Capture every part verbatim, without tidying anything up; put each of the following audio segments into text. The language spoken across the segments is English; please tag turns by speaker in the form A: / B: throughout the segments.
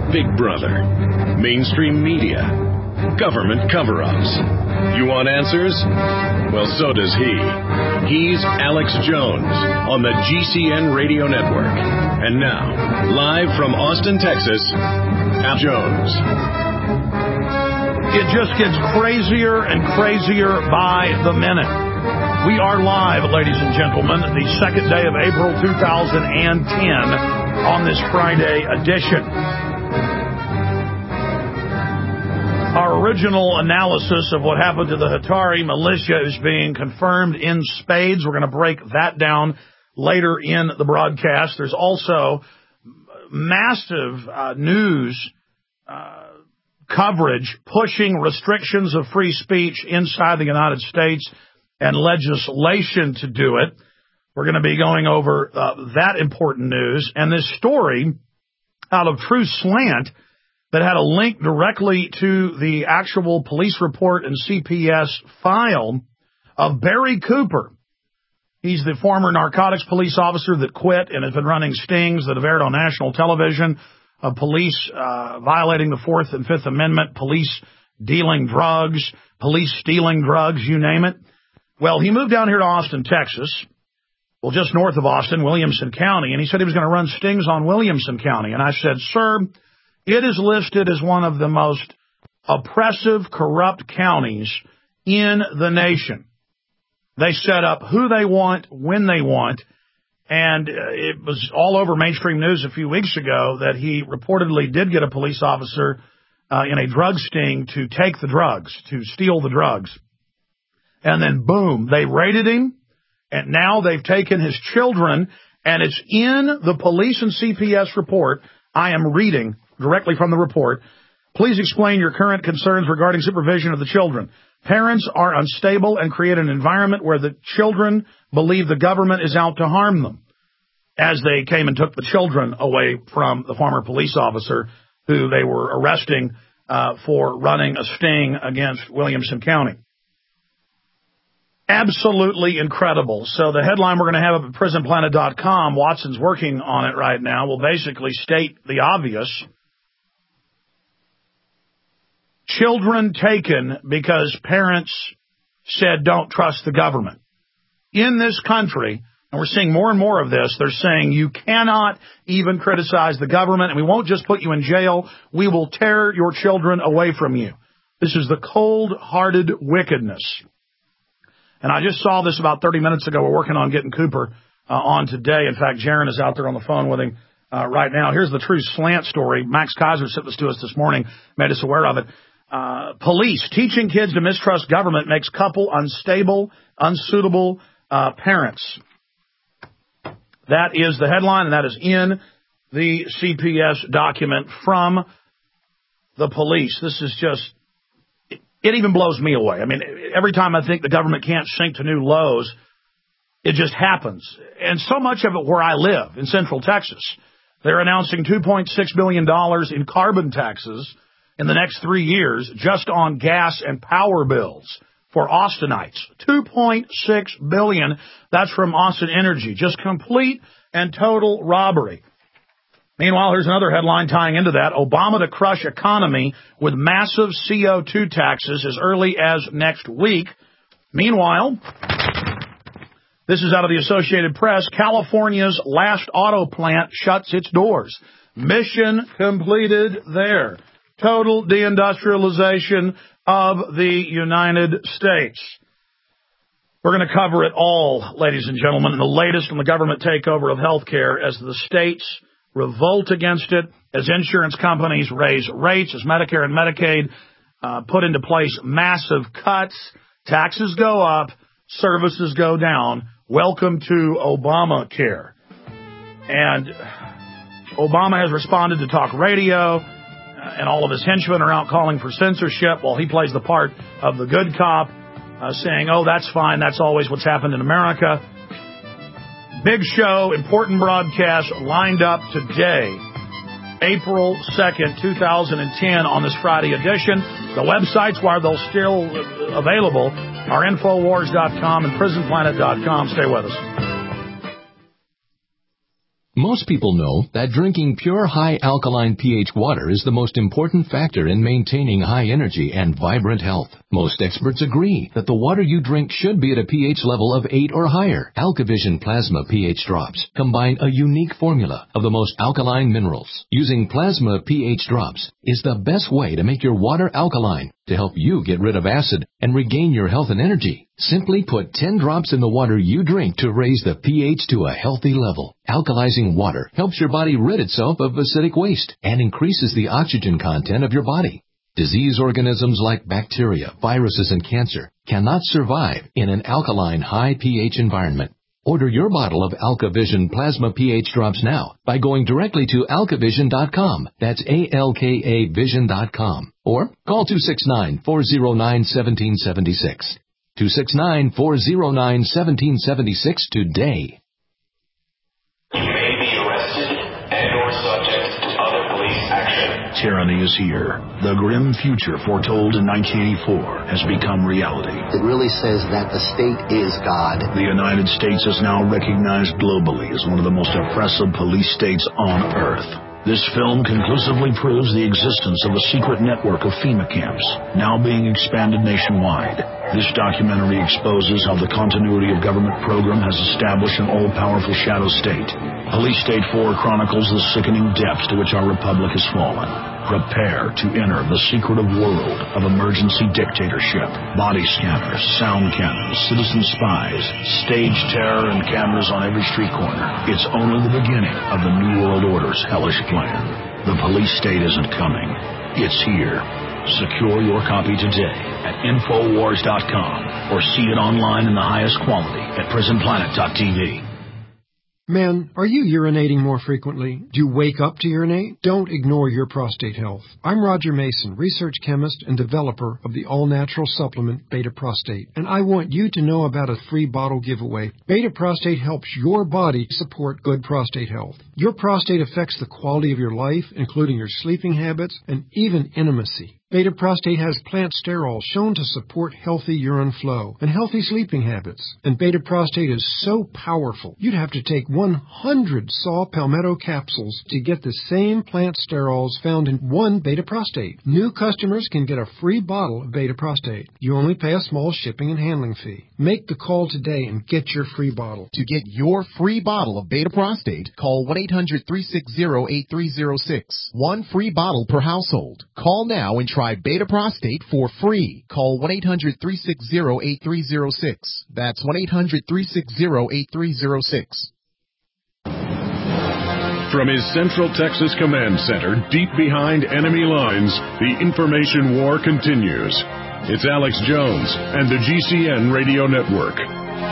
A: Big Brother, mainstream media, government cover-ups. You want answers? Well, so does he. He's Alex Jones on the G C N Radio Network. And now, live from Austin, Texas, Al Jones.
B: It just gets crazier and crazier by the minute. We are live, ladies and gentlemen, the second day of April two thousand ten on this Friday edition. Our original analysis of what happened to the Hatari militia is being confirmed in spades. We're going to break that down later in the broadcast. There's also massive uh, news uh, coverage pushing restrictions of free speech inside the United States and legislation to do it. We're going to be going over uh, that important news. And this story out of True Slant that had a link directly to the actual police report and C P S file of Barry Cooper. He's the former narcotics police officer that quit and has been running stings that have aired on national television of police uh, violating the Fourth and Fifth Amendment, police dealing drugs, police stealing drugs, you name it. Well, he moved down here to Austin, Texas, well, just north of Austin, Williamson County, and he said he was going to run stings on Williamson County. And I said, sir, it is listed as one of the most oppressive, corrupt counties in the nation. They set up who they want, when they want, and it was all over mainstream news a few weeks ago that he reportedly did get a police officer uh, in a drug sting to take the drugs, to steal the drugs. And then, boom, they raided him, and now they've taken his children, and it's in the police and C P S report. I am reading directly from the report. Please explain your current concerns regarding supervision of the children. Parents are unstable and create an environment where the children believe the government is out to harm them, as they came and took the children away from the former police officer who they were arresting uh, for running a sting against Williamson County. Absolutely incredible. So the headline we're going to have up at prison planet dot com, Watson's working on it right now, will basically state the obvious. Children taken because parents said don't trust the government. In this country, and we're seeing more and more of this, they're saying you cannot even criticize the government, and we won't just put you in jail, we will tear your children away from you. This is the cold-hearted wickedness. And I just saw this about thirty minutes ago. We're working on getting Cooper uh, on today. In fact, Jaron is out there on the phone with him uh, right now. Here's the True Slant story. Max Kaiser sent this to us this morning, made us aware of it. Uh, police teaching kids to mistrust government makes couple unstable, unsuitable uh, parents. That is the headline, and that is in the C P S document from the police. This is just, it, it even blows me away. I mean, every time I think the government can't sink to new lows, it just happens. And so much of it where I live, in Central Texas, they're announcing two point six billion dollars in carbon taxes in the next three years just on gas and power bills for Austinites. two point six billion dollars. That's from Austin Energy. Just complete and total robbery. Meanwhile, here's another headline tying into that. Obama to crush economy with massive C O two taxes as early as next week. Meanwhile, this is out of the Associated Press. California's last auto plant shuts its doors. Mission completed there. Total deindustrialization of the United States. We're going to cover it all, ladies and gentlemen, and the latest on the government takeover of healthcare as the states revolt against it, as insurance companies raise rates, as Medicare and Medicaid uh, put into place massive cuts, taxes go up, services go down. Welcome to Obamacare. And Obama has responded to talk radio, and all of his henchmen are out calling for censorship while he plays the part of the good cop, uh, saying, oh, that's fine, that's always what's happened in America. Big show, important broadcast lined up today, April second, two thousand ten, on this Friday edition. The websites, while they're still available, are Infowars dot com and Prison Planet dot com. Stay with us.
C: Most people know that drinking pure high alkaline pH water is the most important factor in maintaining high energy and vibrant health. Most experts agree that the water you drink should be at a pH level of eight or higher. AlkaVision Plasma pH drops combine a unique formula of the most alkaline minerals. Using plasma pH drops is the best way to make your water alkaline to help you get rid of acid and regain your health and energy. Simply put ten drops in the water you drink to raise the pH to a healthy level. Alkalizing water helps your body rid itself of acidic waste and increases the oxygen content of your body. Disease organisms like bacteria, viruses, and cancer cannot survive in an alkaline high pH environment. Order your bottle of AlkaVision Plasma pH drops now by going directly to alka vision dot com. That's A L K A vision dot com. Or call two six nine, four zero nine, one seven seven six. two six nine, four zero nine, one seven seven six today.
D: You may be arrested and or subject to other police action.
B: Tyranny is here. The grim future foretold in nineteen eighty-four has become reality.
E: It really says that the state is God.
B: The United States is now recognized globally as one of the most oppressive police states on earth. This film conclusively proves the existence of a secret network of FEMA camps, now being expanded nationwide. This documentary exposes how the continuity of government program has established an all-powerful shadow state. Police State four chronicles the sickening depths to which our republic has fallen. Prepare to enter the secretive world of emergency dictatorship. Body scanners, sound cannons, citizen spies, stage terror, and cameras on every street corner. It's only the beginning of the New World Order's hellish plan. The police state isn't coming. It's here. Secure your copy today at infowars dot com or see it online in the highest quality at prison planet dot t v.
F: Men, are you urinating more frequently? Do you wake up to urinate? Don't ignore your prostate health. I'm Roger Mason, research chemist and developer of the all-natural supplement Beta Prostate, and I want you to know about a free bottle giveaway. Beta Prostate helps your body support good prostate health. Your prostate affects the quality of your life, including your sleeping habits and even intimacy. Beta Prostate has plant sterols shown to support healthy urine flow and healthy sleeping habits. And Beta Prostate is so powerful, you'd have to take one hundred saw palmetto capsules to get the same plant sterols found in one Beta Prostate. New customers can get a free bottle of Beta Prostate. You only pay a small shipping and handling fee. Make the call today and get your free bottle.
G: To get your free bottle of Beta Prostate, call one eight hundred, three six zero, eight three zero six. One free bottle per household. Call now and try Beta Prostate for free. Call one eight hundred, three six zero, eight three zero six. That's one eight hundred, three six zero, eight three zero six.
A: From his Central Texas Command Center, deep behind enemy lines, the information war continues. It's Alex Jones and the G C N Radio Network.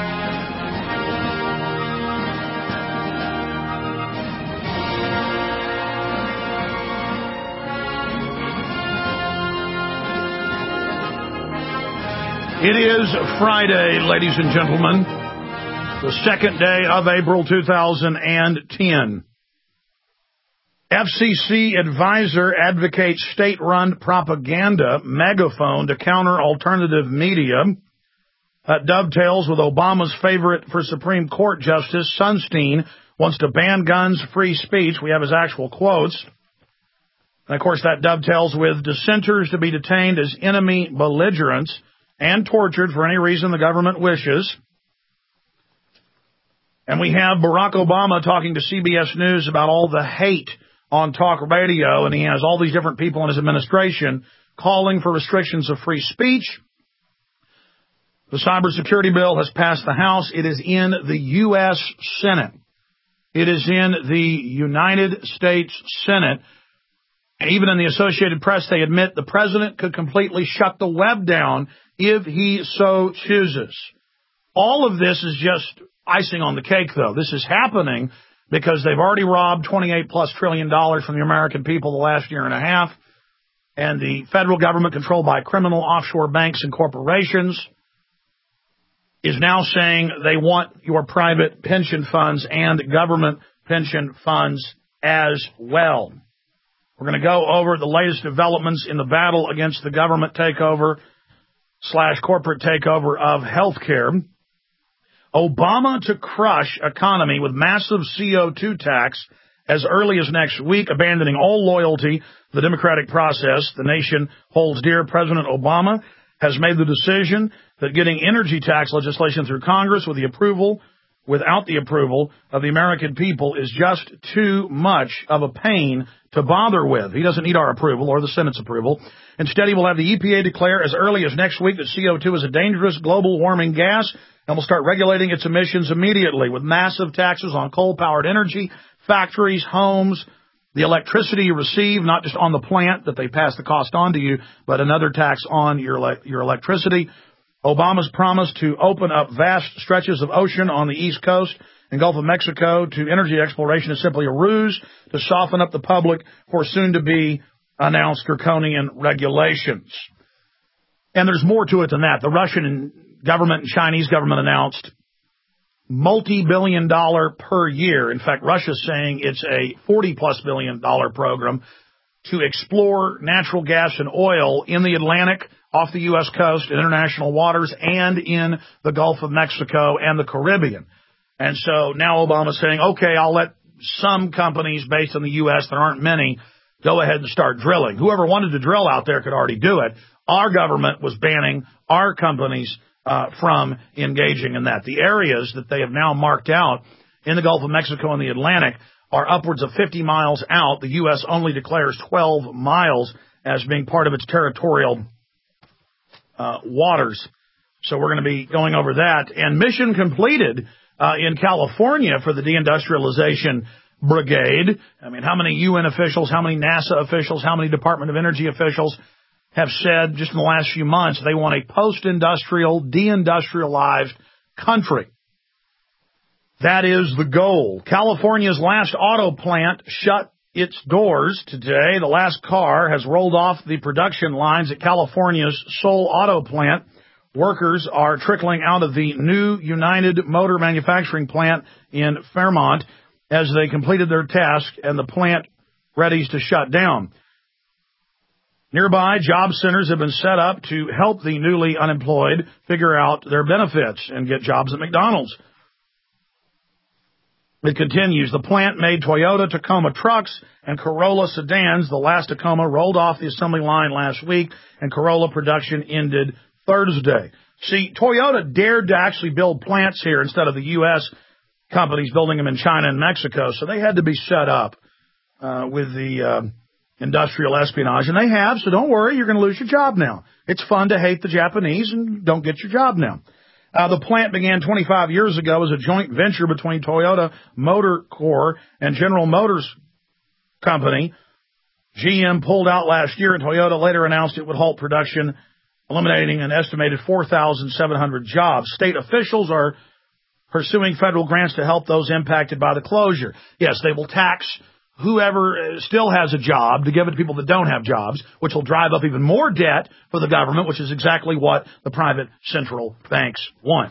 B: It is Friday, ladies and gentlemen, the second day of April two thousand ten. F C C advisor advocates state-run propaganda megaphone to counter alternative media. That dovetails with Obama's favorite for Supreme Court Justice, Sunstein, wants to ban guns, free speech. We have his actual quotes. And, of course, that dovetails with dissenters to be detained as enemy belligerents and tortured for any reason the government wishes. And we have Barack Obama talking to C B S News about all the hate on talk radio, and he has all these different people in his administration calling for restrictions of free speech. The cybersecurity bill has passed the House. It is in the U S Senate. It is in the United States Senate. And even in the Associated Press, they admit the president could completely shut the web down if he so chooses. All of this is just icing on the cake, though. This is happening because they've already robbed twenty-eight plus trillion dollars from the American people the last year and a half. And the federal government, controlled by criminal offshore banks and corporations, is now saying they want your private pension funds and government pension funds as well. We're going to go over the latest developments in the battle against the government takeover slash corporate takeover of health care. Obama to crush economy with massive C O two tax as early as next week, abandoning all loyalty to the democratic process the nation holds dear. President Obama has made the decision that getting energy tax legislation through Congress with the approval, without the approval of the American people is just too much of a pain to bother with. He doesn't need our approval or the Senate's approval. Instead, he will have the E P A declare as early as next week that C O two is a dangerous global warming gas and will start regulating its emissions immediately with massive taxes on coal-powered energy, factories, homes, the electricity you receive, not just on the plant that they pass the cost on to you, but another tax on your ele- your electricity. Obama's promise to open up vast stretches of ocean on the East Coast and Gulf of Mexico to energy exploration is simply a ruse to soften up the public for soon-to-be announced draconian regulations. And there's more to it than that. The Russian government and Chinese government announced multi-billion dollar per year. In fact, Russia's saying it's a forty-plus billion dollar program to explore natural gas and oil in the Atlantic, off the U S coast, in international waters, and in the Gulf of Mexico and the Caribbean. And so now Obama's saying, okay, I'll let some companies based in the U S, there aren't many, go ahead and start drilling. Whoever wanted to drill out there could already do it. Our government was banning our companies uh, from engaging in that. The areas that they have now marked out in the Gulf of Mexico and the Atlantic are upwards of fifty miles out. The U S only declares twelve miles as being part of its territorial uh, waters. So we're going to be going over that. And mission completed uh, in California for the deindustrialization brigade. I mean, how many U N officials, how many NASA officials, how many Department of Energy officials have said just in the last few months they want a post-industrial, deindustrialized country? That is the goal. California's last auto plant shut its doors today. The last car has rolled off the production lines at California's Seoul auto plant. Workers are trickling out of the new United Motor Manufacturing plant in Fairmont as they completed their task and the plant readies to shut down. Nearby, job centers have been set up to help the newly unemployed figure out their benefits and get jobs at McDonald's. It continues. The plant made Toyota Tacoma trucks and Corolla sedans. The last Tacoma rolled off the assembly line last week, and Corolla production ended Thursday. See, Toyota dared to actually build plants here instead of the U S companies building them in China and Mexico, so they had to be set up uh, with the uh, industrial espionage, and they have, so don't worry, you're going to lose your job now. It's fun to hate the Japanese and don't get your job now. Uh, the plant began twenty-five years ago as a joint venture between Toyota Motor Corp and General Motors Company. G M pulled out last year, and Toyota later announced it would halt production, eliminating an estimated four thousand seven hundred jobs. State officials are pursuing federal grants to help those impacted by the closure. Yes, they will tax whoever still has a job to give it to people that don't have jobs, which will drive up even more debt for the government, which is exactly what the private central banks want.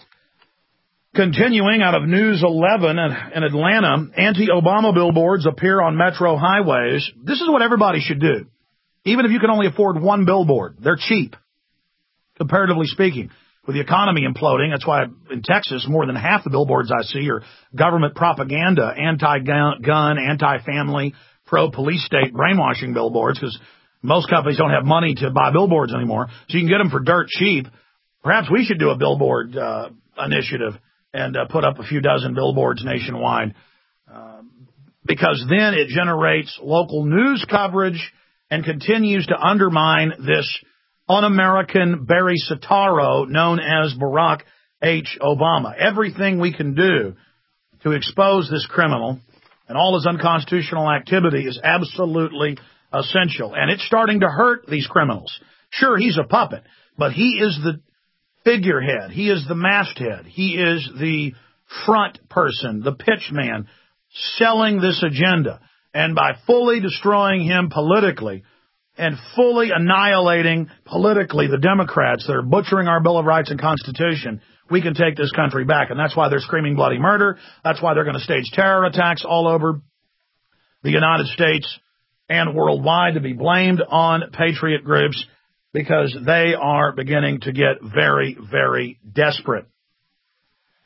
B: Continuing out of News eleven in Atlanta, anti-Obama billboards appear on metro highways. This is what everybody should do, even if you can only afford one billboard. They're cheap, comparatively speaking. With the economy imploding, that's why in Texas, more than half the billboards I see are government propaganda, anti-gun, anti-family, pro-police state brainwashing billboards, because most companies don't have money to buy billboards anymore. So you can get them for dirt cheap. Perhaps we should do a billboard uh, initiative and uh, put up a few dozen billboards nationwide, uh, because then it generates local news coverage and continues to undermine this un-American Barry Soetoro known as Barack H. Obama. Everything we can do to expose this criminal and all his unconstitutional activity is absolutely essential. And it's starting to hurt these criminals. Sure, he's a puppet, but he is the figurehead. He is the masthead. He is the front person, the pitch man, selling this agenda. And by fully destroying him politically, and fully annihilating politically the Democrats that are butchering our Bill of Rights and Constitution, we can take this country back. And that's why they're screaming bloody murder. That's why they're going to stage terror attacks all over the United States and worldwide to be blamed on patriot groups, because they are beginning to get very, very desperate.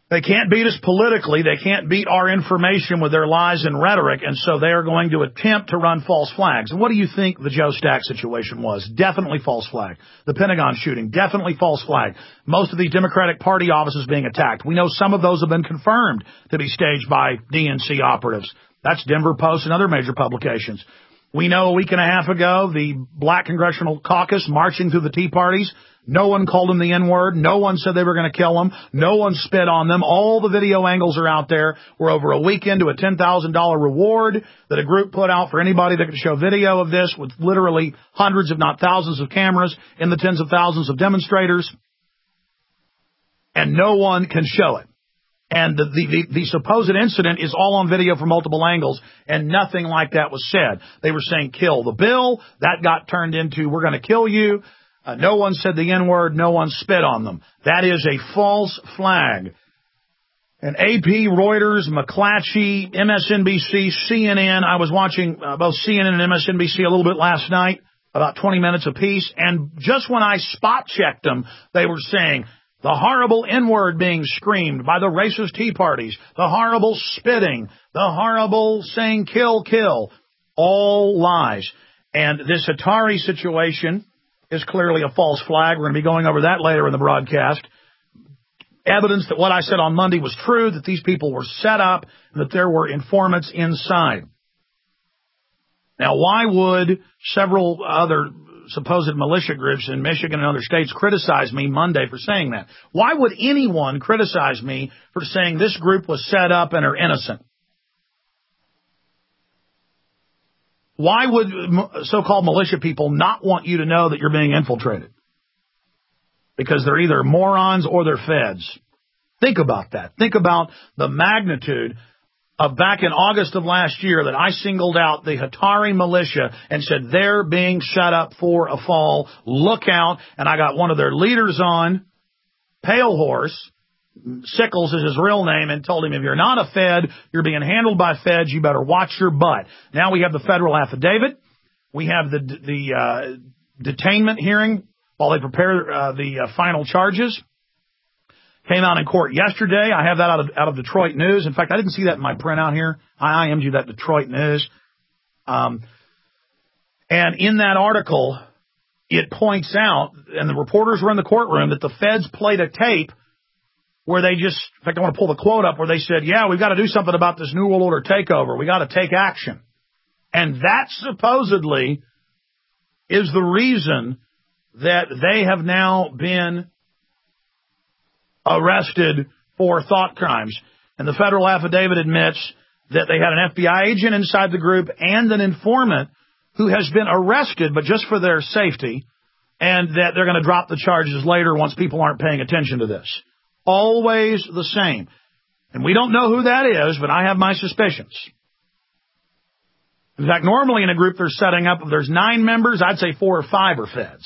B: They can't beat us politically. They can't beat our information with their lies and rhetoric, and so they are going to attempt to run false flags. And what do you think the Joe Stack situation was? Definitely false flag. The Pentagon shooting, definitely false flag. Most of these Democratic Party offices being attacked. We know some of those have been confirmed to be staged by D N C operatives. That's Denver Post and other major publications. We know a week and a half ago, the Black Congressional Caucus marching through the Tea Parties. No one called them the N-word. No one said they were going to kill them. No one spit on them. All the video angles are out there. We're over a weekend to a ten thousand dollars reward that a group put out for anybody that could show video of this with literally hundreds, if not thousands of cameras in the tens of thousands of demonstrators. And no one can show it. And the, the, the, the supposed incident is all on video from multiple angles, and nothing like that was said. They were saying, kill the bill. That got turned into, we're going to kill you. Uh, no one said the N-word. No one spit on them. That is a false flag. And A P, Reuters, McClatchy, M S N B C, C N N. I was watching uh, both C N N and M S N B C a little bit last night, about twenty minutes apiece. And just when I spot checked them, they were saying the horrible N-word being screamed by the racist Tea Parties, the horrible spitting, the horrible saying kill, kill. All lies. And this Atari situation is clearly a false flag. We're going to be going over that later in the broadcast. Evidence that what I said on Monday was true, that these people were set up, and that there were informants inside. Now, why would several other supposed militia groups in Michigan and other states criticize me Monday for saying that? Why would anyone criticize me for saying this group was set up and are innocent? Why would so-called militia people not want you to know that you're being infiltrated? Because they're either morons or they're feds. Think about that. Think about the magnitude of back in August of last year that I singled out the Hatari militia and said they're being set up for a fall. Look out. And I got one of their leaders on, Pale Horse, Sickles is his real name, and told him, if you're not a Fed, you're being handled by Feds, you better watch your butt. Now we have the federal affidavit. We have the the uh, detainment hearing while they prepare uh, the uh, final charges. Came out in court yesterday. I have that out of, out of Detroit News. In fact, I didn't see that in my printout here. I I M'd you that Detroit News. Um, and in that article, it points out, and the reporters were in the courtroom, that the Feds played a tape where they just, in fact, I want to pull the quote up, where they said, yeah, we've got to do something about this New World Order takeover. We got to take action. And that supposedly is the reason that they have now been arrested for thought crimes. And the federal affidavit admits that they had an F B I agent inside the group and an informant who has been arrested, but just for their safety, and that they're going to drop the charges later once people aren't paying attention to this. Always the same. And we don't know who that is, but I have my suspicions. In fact, normally in a group they're setting up, if there's nine members, I'd say four or five are Feds.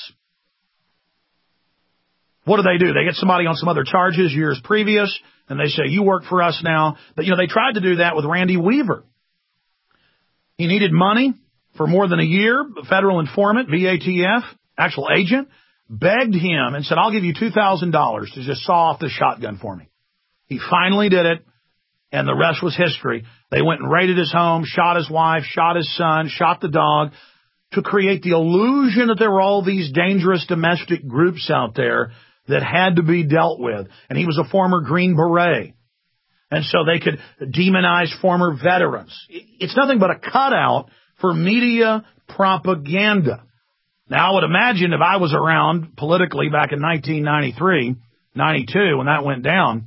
B: What do they do? They get somebody on some other charges years previous, and they say, you work for us now. But, you know, they tried to do that with Randy Weaver. He needed money for more than a year. A federal informant, V A T F, actual agent, begged him and said, I'll give you two thousand dollars to just saw off the shotgun for me. He finally did it, and the rest was history. They went and raided his home, shot his wife, shot his son, shot the dog, to create the illusion that there were all these dangerous domestic groups out there that had to be dealt with. And he was a former Green Beret. And so they could demonize former veterans. It's nothing but a cutout for media propaganda. Now, I would imagine if I was around politically back in nineteen ninety-three, ninety-two, when that went down,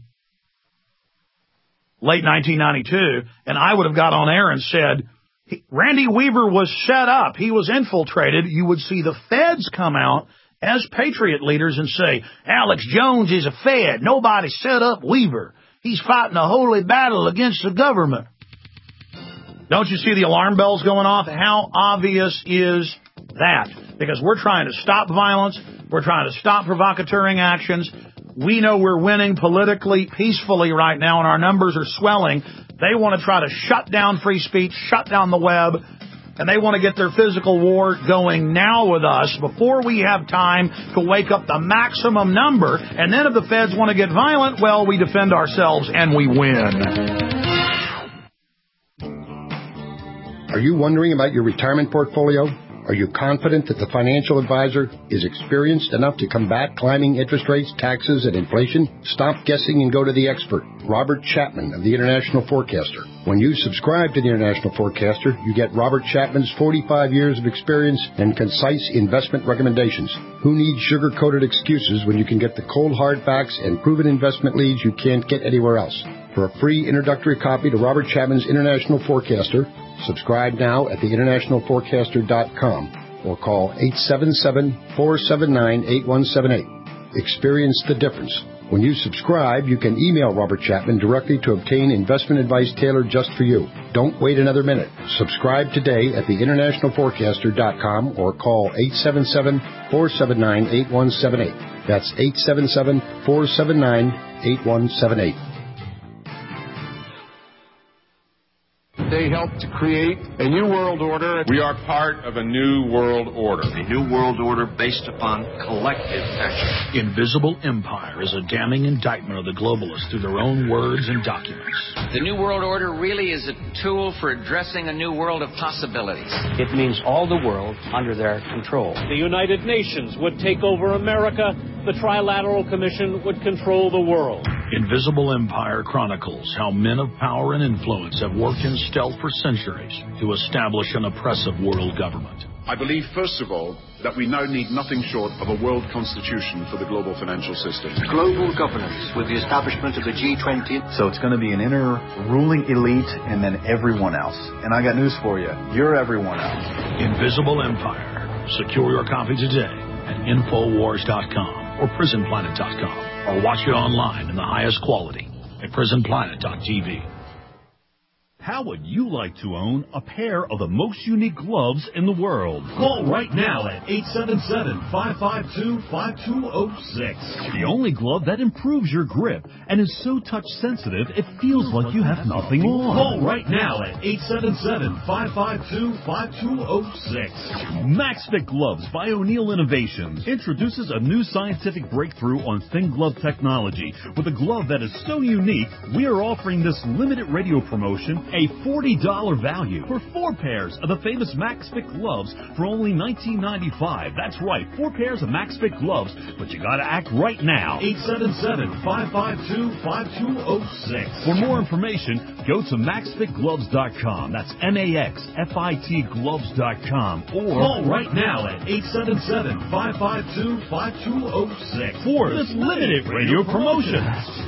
B: late nineteen ninety-two, and I would have got on air and said, Randy Weaver was set up, he was infiltrated, you would see the Feds come out as Patriot leaders and say, Alex Jones is a Fed. Nobody set up Weaver. He's fighting a holy battle against the government. Don't you see the alarm bells going off? How obvious is that? Because we're trying to stop violence. We're trying to stop provocateuring actions. We know we're winning politically, peacefully right now, and our numbers are swelling. They want to try to shut down free speech, shut down the web, and they want to get their physical war going now with us before we have time to wake up the maximum number. And then if the feds want to get violent, well, we defend ourselves and we win.
H: Are you wondering about your retirement portfolio? Are you confident that the financial advisor is experienced enough to combat climbing interest rates, taxes, and inflation? Stop guessing and go to the expert, Robert Chapman of the International Forecaster. When you subscribe to the International Forecaster, you get Robert Chapman's forty-five years of experience and concise investment recommendations. Who needs sugar-coated excuses when you can get the cold hard facts and proven investment leads you can't get anywhere else? For a free introductory copy to Robert Chapman's International Forecaster, subscribe now at the international forecaster dot com or call eight seven seven, four seven nine, eight one seven eight. Experience the difference. When you subscribe, you can email Robert Chapman directly to obtain investment advice tailored just for you. Don't wait another minute. Subscribe today at the international forecaster dot com or call eight seven seven, four seven nine, eight one seven eight. That's eight seven seven, four seven nine, eight one seven eight.
I: They helped to create a new world order. We are part of a new world order.
J: A new world order based upon collective action.
B: Invisible Empire is a damning indictment of the globalists through their own words and documents.
K: The new world order really is a tool for addressing a new world of possibilities.
L: It means all the world under their control.
M: The United Nations would take over America. The Trilateral Commission would control the world.
B: Invisible Empire chronicles how men of power and influence have worked in stealth for centuries to establish an oppressive world government.
N: I believe, first of all, that we now need nothing short of a world constitution for the global financial system.
E: Global governance with the establishment of the G twenty.
O: So it's going to be an inner ruling elite and then everyone else. And I got news for you. You're everyone else.
B: Invisible Empire. Secure your copy today at infowars dot com or prison planet dot com, or watch it online in the highest quality at prison planet dot t v.
P: How would you like to own a pair of the most unique gloves in the world? Call right now at eight seven seven, five five two, five two zero six. The only glove that improves your grip and is so touch sensitive it feels like you have nothing on. Call right now at eight seven seven, five five two, five two zero six. MaxFit Gloves by O'Neill Innovations introduces a new scientific breakthrough on thin glove technology. With a glove that is so unique, we are offering this limited radio promotion a forty dollars value for four pairs of the famous MaxFit gloves for only nineteen ninety-five dollars. That's right, four pairs of MaxFit gloves, but you gotta act right now. eight seven seven, five five two, five two zero six. For more information, go to max fit gloves dot com. That's M A X F I T gloves dot com. Or call right now at eight seven seven, five five two, five two zero six for this limited radio promotion.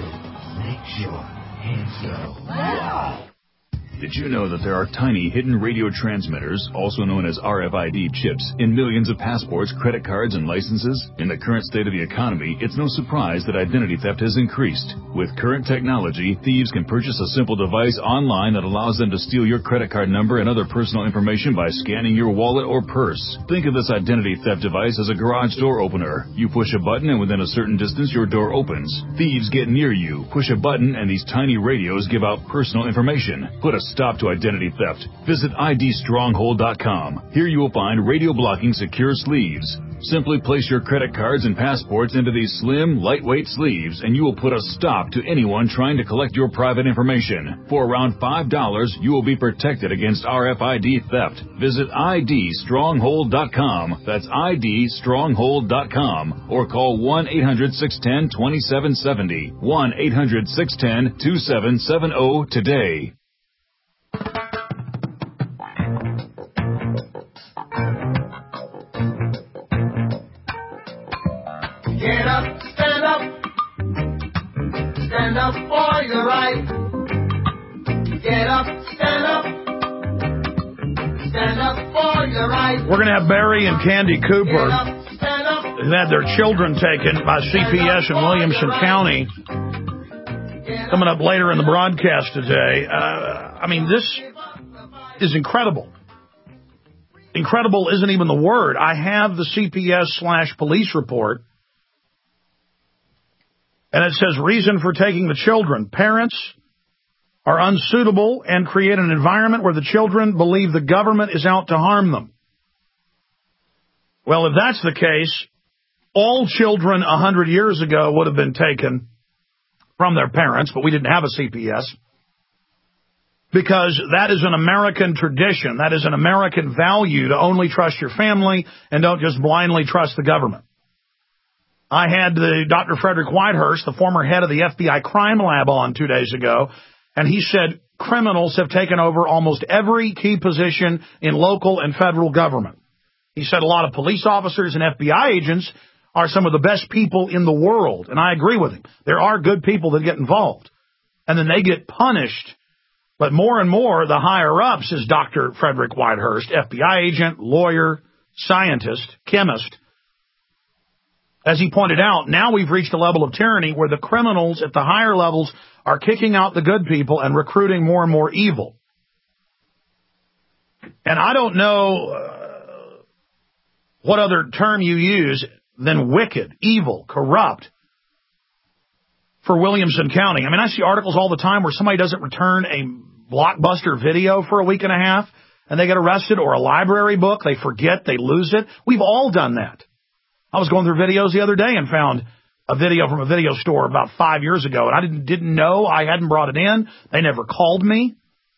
Q: Make your hands go. Wow.
R: Did you know that there are tiny hidden radio transmitters, also known as R F I D chips, in millions of passports, credit cards, and licenses? In the current state of the economy, it's no surprise that identity theft has increased. With current technology, thieves can purchase a simple device online that allows them to steal your credit card number and other personal information by scanning your wallet or purse. Think of this identity theft device as a garage door opener. You push a button and within a certain distance your door opens. Thieves get near you, push a button, and these tiny radios give out personal information. Put a stop to identity theft. Visit I D stronghold dot com. Here you will find radio blocking secure sleeves. Simply place your credit cards and passports into these slim, lightweight sleeves, and you will put a stop to anyone trying to collect your private information. For around five dollars, you will be protected against R F I D theft. Visit I D stronghold dot com. That's I D stronghold dot com. Or call one eight hundred, six one zero, two seven seven zero. one eight hundred, six one zero, two seven seven zero today.
Q: Get up, stand up, stand up for your right. Get up, stand up, stand up for your right.
B: We're going to have Barry and Candy Cooper,
Q: up, up,
B: who had their children taken by C P S in Williamson County, coming up later in the broadcast today. Uh, I mean, this is incredible. Incredible isn't even the word. I have the C P S slash police report. And it says reason for taking the children. Parents are unsuitable and create an environment where the children believe the government is out to harm them. Well, if that's the case, all children a hundred years ago would have been taken from their parents, but we didn't have a C P S. Because that is an American tradition. That is an American value to only trust your family and don't just blindly trust the government. I had the Doctor Frederick Whitehurst, the former head of the F B I crime lab, on two days ago, and he said criminals have taken over almost every key position in local and federal government. He said a lot of police officers and F B I agents are some of the best people in the world, and I agree with him. There are good people that get involved, and then they get punished. But more and more, the higher-ups, is Doctor Frederick Whitehurst, F B I agent, lawyer, scientist, chemist. As he pointed out, now we've reached a level of tyranny where the criminals at the higher levels are kicking out the good people and recruiting more and more evil. And I don't know uh, what other term you use than wicked, evil, corrupt for Williamson County. I mean, I see articles all the time where somebody doesn't return a Blockbuster video for a week and a half and they get arrested, or a library book, they forget, they lose it. We've all done that. I was going through videos the other day and found a video from a video store about five years ago, and I didn't, didn't know. I hadn't brought it in. They never called me.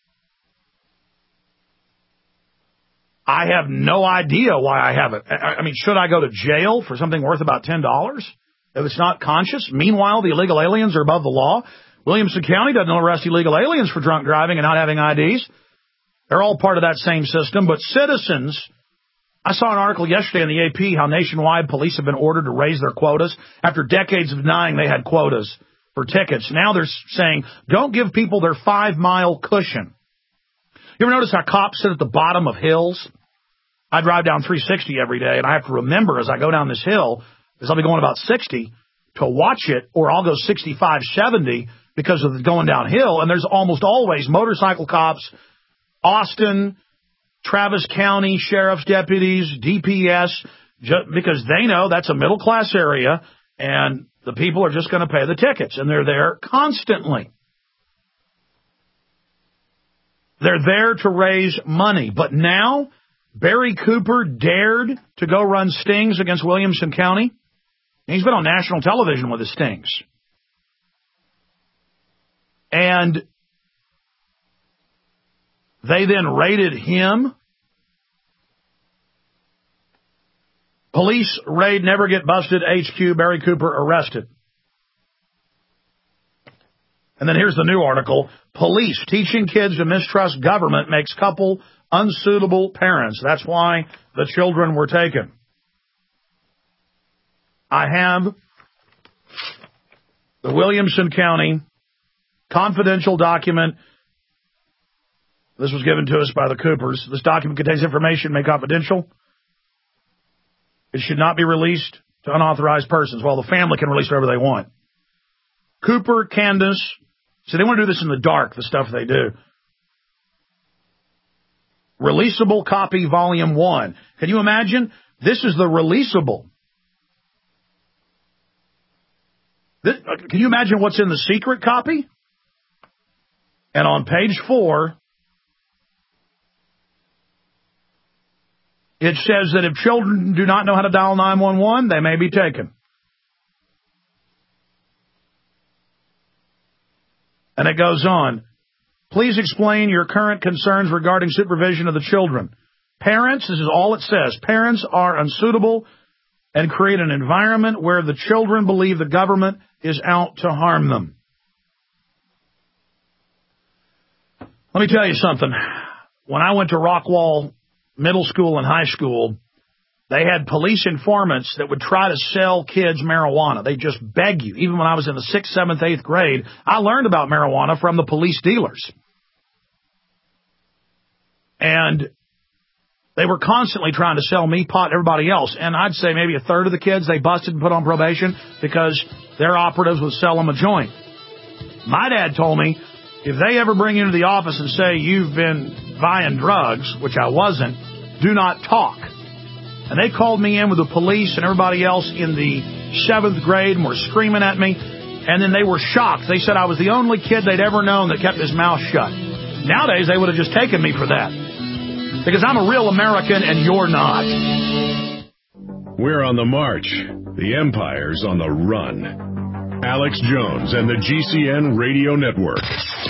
B: I have no idea why I have it. I mean, should I go to jail for something worth about ten dollars? If it's not conscious? Meanwhile, the illegal aliens are above the law. Williamson County doesn't arrest illegal aliens for drunk driving and not having I Ds. They're all part of that same system. But citizens, I saw an article yesterday in the A P how nationwide police have been ordered to raise their quotas after decades of denying they had quotas for tickets. Now they're saying, don't give people their five-mile cushion. You ever notice how cops sit at the bottom of hills? I drive down three sixty every day, and I have to remember as I go down this hill, because I'll be going about sixty, to watch it, or I'll go sixty-five, seventy because of the going downhill. And there's almost always motorcycle cops, Austin, Travis County sheriff's deputies, D P S, just because they know that's a middle-class area, and the people are just going to pay the tickets, and they're there constantly. They're there to raise money. But now, Barry Cooper dared to go run stings against Williamson County. He's been on national television with his stings. And they then raided him. Police raid never get busted. H Q, Barry Cooper arrested. And then here's the new article. Police teaching kids to mistrust government makes couple unsuitable parents. That's why the children were taken. I have the Williamson County confidential document. This was given to us by the Coopers. This document contains information made confidential. It should not be released to unauthorized persons. Well, the family can release whatever they want. Cooper, Candace, so they want to do this in the dark, the stuff they do. Releasable copy, volume one. Can you imagine? This is the releasable. This, can you imagine what's in the secret copy? And on page four, it says that if children do not know how to dial nine one one, they may be taken. And it goes on. Please explain your current concerns regarding supervision of the children. Parents, this is all it says, parents are unsuitable and create an environment where the children believe the government is out to harm them. Let me tell you something. When I went to Rockwall Middle School and high school, they had police informants that would try to sell kids marijuana. They just beg you. Even when I was in the sixth, seventh, eighth grade, I learned about marijuana from the police dealers. And they were constantly trying to sell me pot and everybody else. And I'd say maybe a third of the kids they busted and put on probation because their operatives would sell them a joint. My dad told me, if they ever bring you into the office and say you've been buying drugs, which I wasn't, do not talk. And they called me in with the police and everybody else in the seventh grade and were screaming at me. And then they were shocked. They said I was the only kid they'd ever known that kept his mouth shut. Nowadays, they would have just taken me for that. Because I'm a real American and you're not.
A: We're on the march. The empire's on the run. Alex Jones and the G C N Radio Network.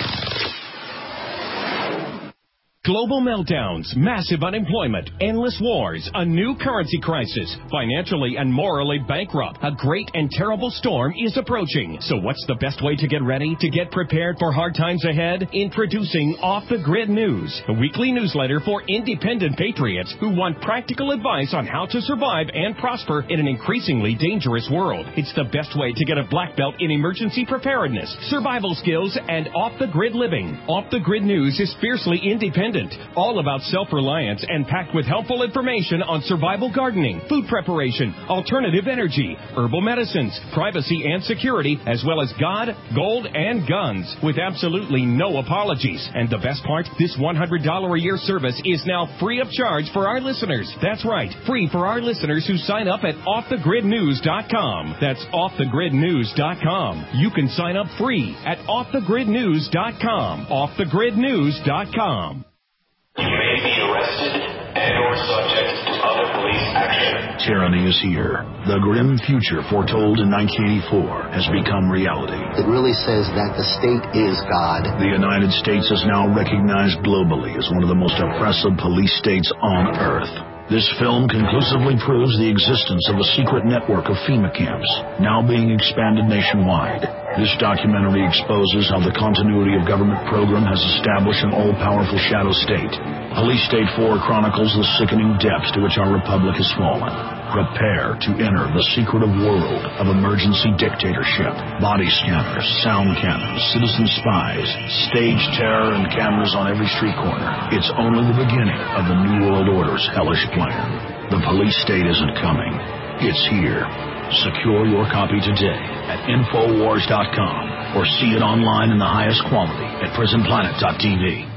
S: Global meltdowns, massive unemployment, endless wars, a new currency crisis, financially and morally bankrupt. A great and terrible storm is approaching. So what's the best way to get ready, to get prepared for hard times ahead? Introducing Off the Grid News, a weekly newsletter for independent patriots who want practical advice on how to survive and prosper in an increasingly dangerous world. It's the best way to get a black belt in emergency preparedness, survival skills, and off-the-grid living. Off the Grid News is fiercely independent, all about self-reliance and packed with helpful information on survival gardening, food preparation, alternative energy, herbal medicines, privacy and security, as well as God, gold, and guns, with absolutely no apologies. And the best part, this one hundred dollars a year service is now free of charge for our listeners. That's right, free for our listeners who sign up at off the grid news dot com. That's off the grid news dot com. You can sign up free at off the grid news dot com. off the grid news dot com.
D: You may be arrested and or subject to other police action.
T: Tyranny is here. The grim future foretold in nineteen eighty-four has become reality.
U: It really says that the state is God.
T: The United States is now recognized globally as one of the most oppressive police states on earth. This film conclusively proves the existence of a secret network of FEMA camps, now being expanded nationwide. This documentary exposes how the continuity of government program has established an all-powerful shadow state. Police State four chronicles the sickening depths to which our republic has fallen. Prepare to enter the secretive world of emergency dictatorship. Body scanners, sound cannons, citizen spies, stage terror, and cameras on every street corner. It's only the beginning of the New World Order's hellish plan. The police state isn't coming. It's here. Secure your copy today at infowars dot com or see it online in the highest quality at prison planet dot t v.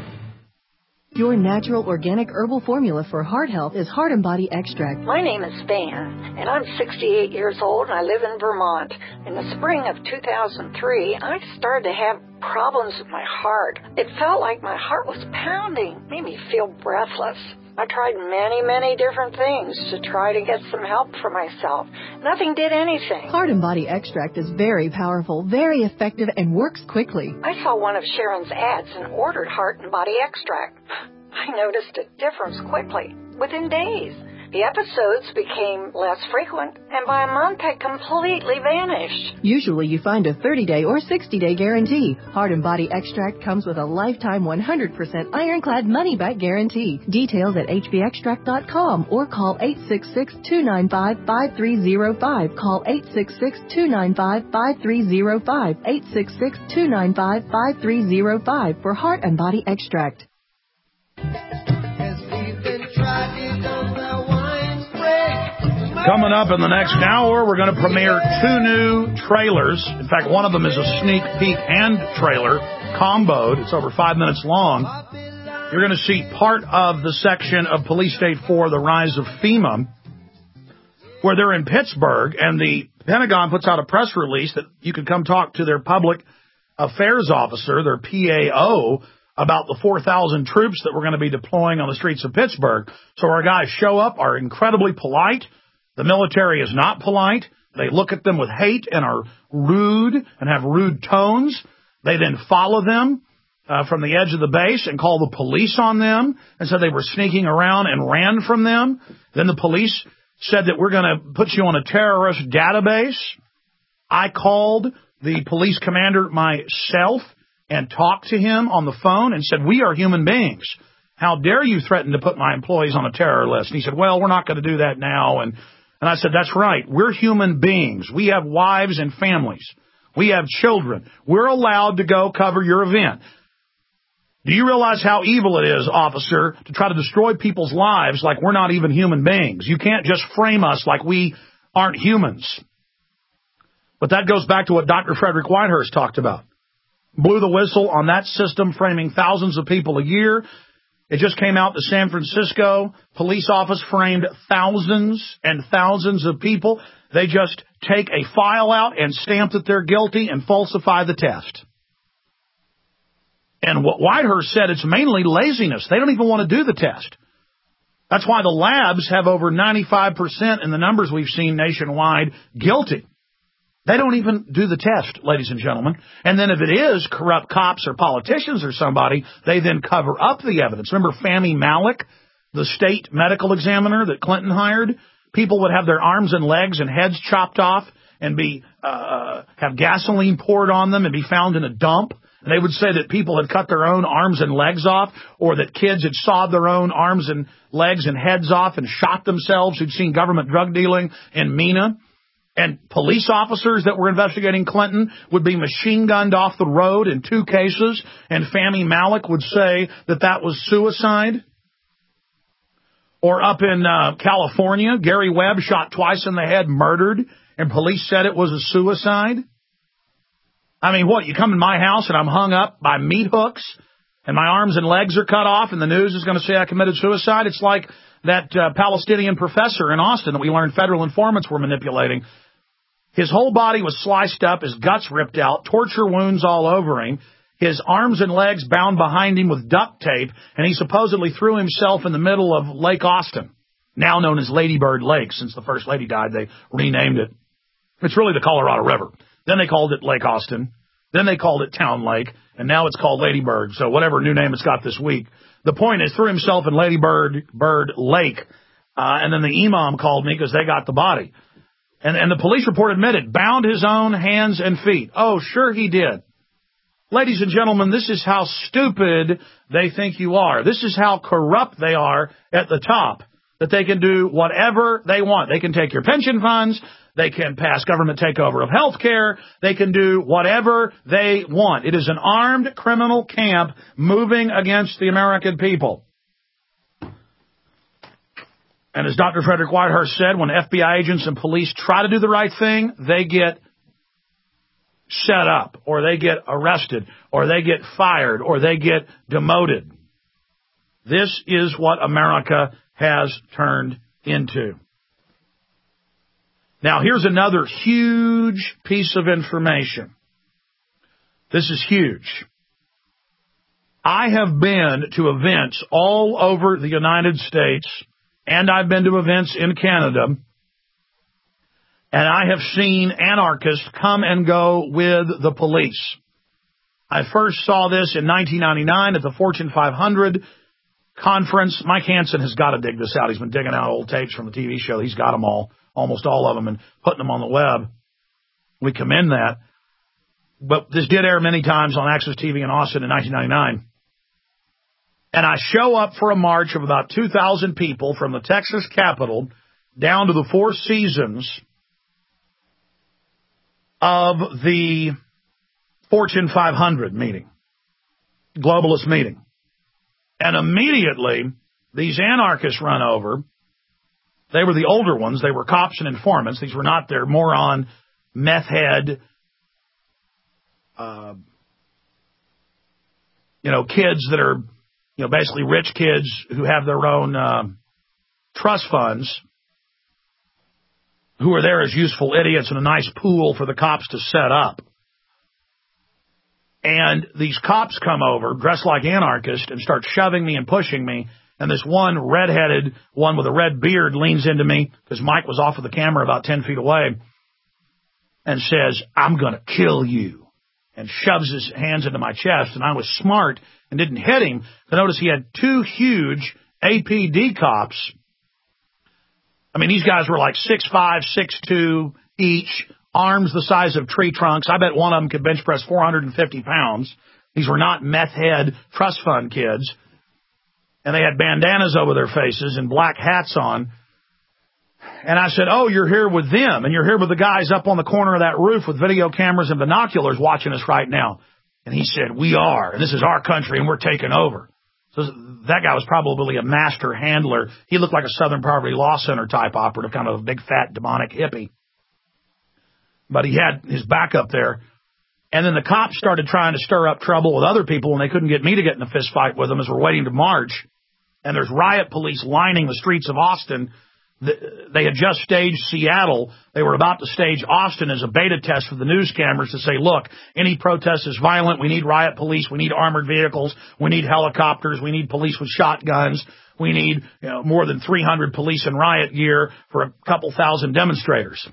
V: Your natural organic herbal formula for heart health is Heart and Body Extract.
W: My name is Van, and I'm sixty-eight years old, and I live in Vermont. In the spring of two thousand three, I started to have problems with my heart. It felt like my heart was pounding, made me feel breathless. I tried many, many different things to try to get some help for myself. Nothing did anything.
V: Heart and Body Extract is very powerful, very effective, and works quickly.
W: I saw one of Sharon's ads and ordered Heart and Body Extract. I noticed a difference quickly, within days. The episodes became less frequent, and by a month had completely vanished.
V: Usually you find a thirty-day or sixty-day guarantee. Heart and Body Extract comes with a lifetime one hundred percent ironclad money-back guarantee. Details at h b extract dot com or call eight six six, two nine five, five three zero five. Call eight six six, two nine five, five three zero five. eight six six, two nine five, five three zero five for Heart and Body Extract.
B: Coming up in the next hour, we're going to premiere two new trailers. In fact, one of them is a sneak peek and trailer comboed. It's over five minutes long. You're going to see part of the section of Police State four, The Rise of FEMA, where they're in Pittsburgh, and the Pentagon puts out a press release that you can come talk to their public affairs officer, their P A O, about the four thousand troops that we're going to be deploying on the streets of Pittsburgh. So our guys show up, are incredibly polite. The military is not polite. They look at them with hate and are rude and have rude tones. They then follow them uh, from the edge of the base and call the police on them and said they were sneaking around and ran from them. Then the police said that we're going to put you on a terrorist database. I called the police commander myself and talked to him on the phone and said, we are human beings. How dare you threaten to put my employees on a terror list? And he said, well, we're not going to do that now. And And I said, that's right. We're human beings. We have wives and families. We have children. We're allowed to go cover your event. Do you realize how evil it is, officer, to try to destroy people's lives like we're not even human beings? You can't just frame us like we aren't humans. But that goes back to what Doctor Frederick Whitehurst talked about. Blew the whistle on that system, framing thousands of people a year. It just came out that San Francisco police office framed thousands and thousands of people. They just take a file out and stamp that they're guilty and falsify the test. And what Whitehurst said, it's mainly laziness. They don't even want to do the test. That's why the labs have over ninety-five percent in the numbers we've seen nationwide guilty. They don't even do the test, ladies and gentlemen. And then if it is corrupt cops or politicians or somebody, they then cover up the evidence. Remember Fahmy Malek, the state medical examiner that Clinton hired? People would have their arms and legs and heads chopped off and be uh, have gasoline poured on them and be found in a dump. And they would say that people had cut their own arms and legs off, or that kids had sawed their own arms and legs and heads off and shot themselves who'd seen government drug dealing in Mena. And police officers that were investigating Clinton would be machine gunned off the road in two cases, and Fahmy Malek would say that that was suicide. Or up in uh, California, Gary Webb shot twice in the head, murdered, and police said it was a suicide. I mean, what, you come in my house and I'm hung up by meat hooks and my arms and legs are cut off and the news is going to say I committed suicide? It's like that uh, Palestinian professor in Austin that we learned federal informants were manipulating. His whole body was sliced up, his guts ripped out, torture wounds all over him, his arms and legs bound behind him with duct tape, and he supposedly threw himself in the middle of Lake Austin, now known as Lady Bird Lake. Since the first lady died, they renamed it. It's really the Colorado River. Then they called it Lake Austin. Then they called it Town Lake, and now it's called Lady Bird. So whatever new name it's got this week. The point is, threw himself in Lady Bird, Bird Lake, uh, and then the imam called me because they got the body. And, and the police report admitted, bound his own hands and feet. Oh, sure he did. Ladies and gentlemen, this is how stupid they think you are. This is how corrupt they are at the top, that they can do whatever they want. They can take your pension funds. They can pass government takeover of health care. They can do whatever they want. It is an armed criminal camp moving against the American people. And as Doctor Frederick Whitehurst said, when F B I agents and police try to do the right thing, they get set up, or they get arrested, or they get fired, or they get demoted. This is what America has turned into. Now, here's another huge piece of information. This is huge. I have been to events all over the United States, and I've been to events in Canada, and I have seen anarchists come and go with the police. I first saw this in nineteen ninety-nine at the Fortune five hundred conference. Mike Hansen has got to dig this out. He's been digging out old tapes from the T V show. He's got them all, almost all of them, and putting them on the web. We commend that. But this did air many times on Access T V in Austin in nineteen ninety-nine. And I show up for a march of about two thousand people from the Texas Capitol down to the Four Seasons of the Fortune five hundred meeting, globalist meeting. And immediately, these anarchists run over. They were the older ones. They were cops and informants. These were not their moron, meth head, uh, you know, kids that are, you know, basically rich kids who have their own uh, trust funds, who are there as useful idiots and a nice pool for the cops to set up. And these cops come over, dressed like anarchists, and start shoving me and pushing me. And this one redheaded one with a red beard leans into me, because Mike was off of the camera about ten feet away, and says, "I'm going to kill you," and shoves his hands into my chest. And I was smart and didn't hit him. To notice he had two huge A P D cops. I mean, these guys were like six five, six two each, arms the size of tree trunks. I bet one of them could bench press four hundred fifty pounds. These were not meth head trust fund kids. And they had bandanas over their faces and black hats on. And I said, "Oh, you're here with them, and you're here with the guys up on the corner of that roof with video cameras and binoculars watching us right now." And he said, "We are, and this is our country, and we're taking over." So that guy was probably a master handler. He looked like a Southern Poverty Law Center type operative, kind of a big, fat, demonic hippie. But he had his back up there. And then the cops started trying to stir up trouble with other people, and they couldn't get me to get in a fist fight with them as we're waiting to march. And there's riot police lining the streets of Austin They had just staged Seattle. They were about to stage Austin as a beta test for the news cameras to say, look, any protest is violent. We need riot police. We need armored vehicles. We need helicopters. We need police with shotguns. We need, you know, more than three hundred police in riot gear for a couple thousand demonstrators.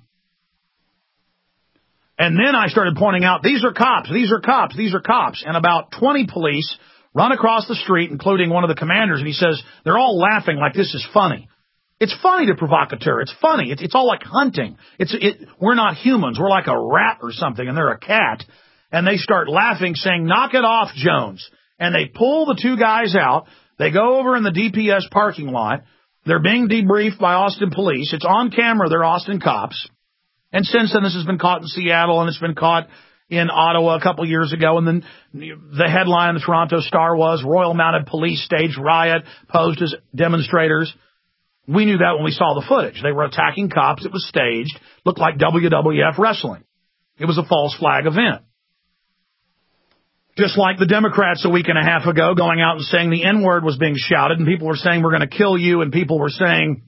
B: And then I started pointing out, these are cops, these are cops, these are cops. And about twenty police run across the street, including one of the commanders, and he says, they're all laughing like this is funny. It's funny to provocateur. It's funny. It's, it's all like hunting. It's it. We're not humans. We're like a rat or something, and they're a cat. And they start laughing, saying, knock it off, Jones. And they pull the two guys out. They go over in the D P S parking lot. They're being debriefed by Austin police. It's on camera. They're Austin cops. And since then, this has been caught in Seattle, and it's been caught in Ottawa a couple years ago. And then the headline in the Toronto Star was, Royal Mounted Police staged riot, posed as demonstrators. We knew that when we saw the footage. They were attacking cops. It was staged. Looked like W W F wrestling. It was a false flag event. Just like the Democrats a week and a half ago going out and saying the N-word was being shouted, and people were saying we're going to kill you, and people were saying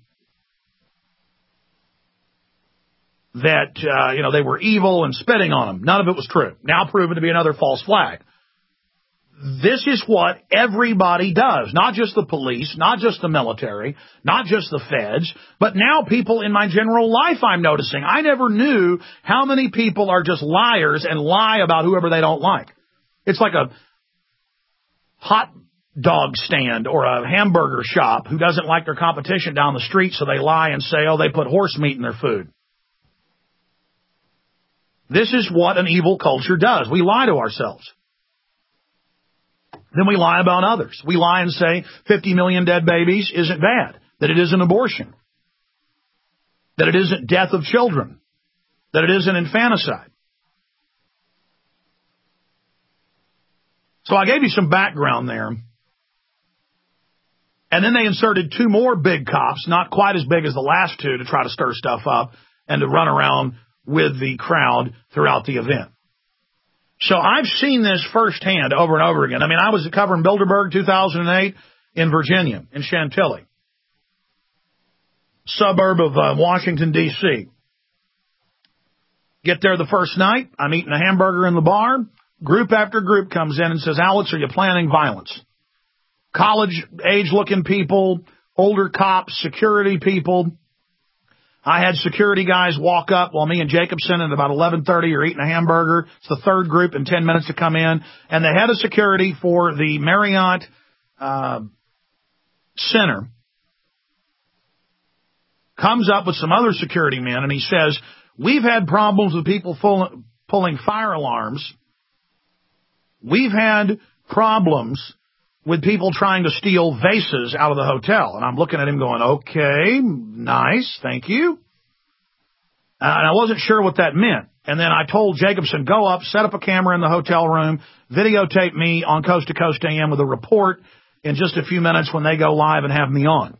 B: that, uh, you know, they were evil and spitting on them. None of it was true. Now proven to be another false flag. This is what everybody does, not just the police, not just the military, not just the feds, but now people in my general life I'm noticing. I never knew how many people are just liars and lie about whoever they don't like. It's like a hot dog stand or a hamburger shop who doesn't like their competition down the street, so they lie and say, oh, they put horse meat in their food. This is what an evil culture does. We lie to ourselves. Then we lie about others. We lie and say fifty million dead babies isn't bad, that it isn't abortion, that it isn't death of children, that it isn't infanticide. So I gave you some background there. And then they inserted two more big cops, not quite as big as the last two, to try to stir stuff up and to run around with the crowd throughout the event. So I've seen this firsthand over and over again. I mean, I was covering Bilderberg two thousand eight in Virginia, in Chantilly, suburb of uh, Washington, D C Get there the first night. I'm eating a hamburger in the bar. Group after group comes in and says, Alex, are you planning violence? College-age-looking people, older cops, security people. I had security guys walk up while me and Jacobson at about eleven thirty are eating a hamburger. It's the third group in ten minutes to come in. And the head of security for the Marriott uh, Center comes up with some other security men, and he says, we've had problems with people full, pulling fire alarms. We've had problems with people trying to steal vases out of the hotel. And I'm looking at him going, okay, nice, thank you. Uh, and I wasn't sure what that meant. And then I told Jacobson, go up, set up a camera in the hotel room, videotape me on Coast to Coast A M with a report in just a few minutes when they go live and have me on.